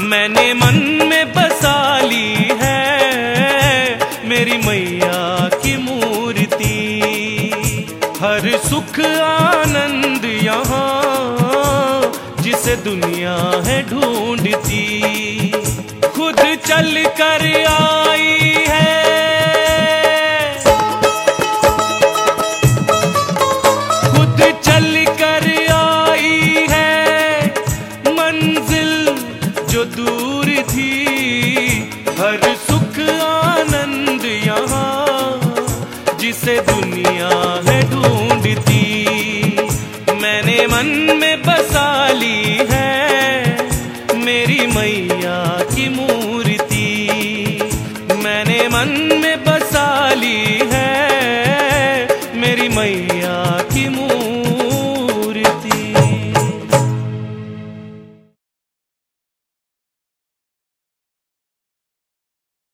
मैंने मन में बसा ली है मेरी मैया की मूर्ति। हर सुख आनंद यहाँ जिसे दुनिया है ढूंढती, खुद चल कर आई है, खुद चल कर आई है मंजिल जो दूर थी। हर